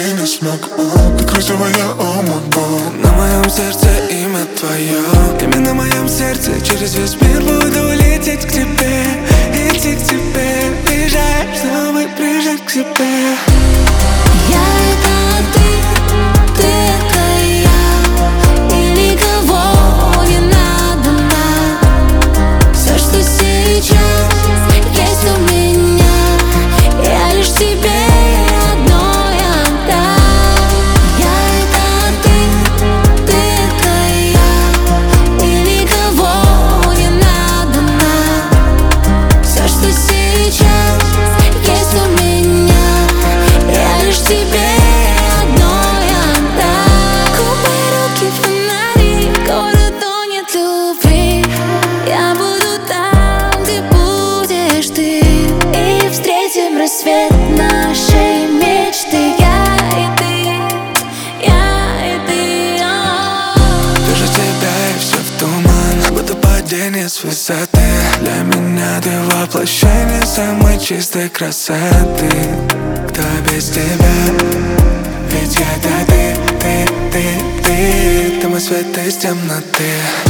не смог. Ты красивая, о мой бог. На моем сердце имя твое. Именно на моем сердце. Через весь мир буду лететь к тебе, идти к тебе, бежать, чтобы прижать к себе. Я это ты это я, и никого не надо нам. Все, что сейчас есть у меня, я лишь тебе одной отдам. Я это ты это я, и никого не надо нам. Все, что сейчас есть у меня, я лишь тебе одной отдам. Губы, руки, фонари, город тонет в любви. Я буду там, где будешь ты, и встретим рассвет нашей мечты. Я и ты, я и ты. Вижу тебя и все в туман, будто падение с высоты. Для меня ты воплощение самой чистой красоты. Кто без тебя? Ведь это ты, ты мой свет из темноты.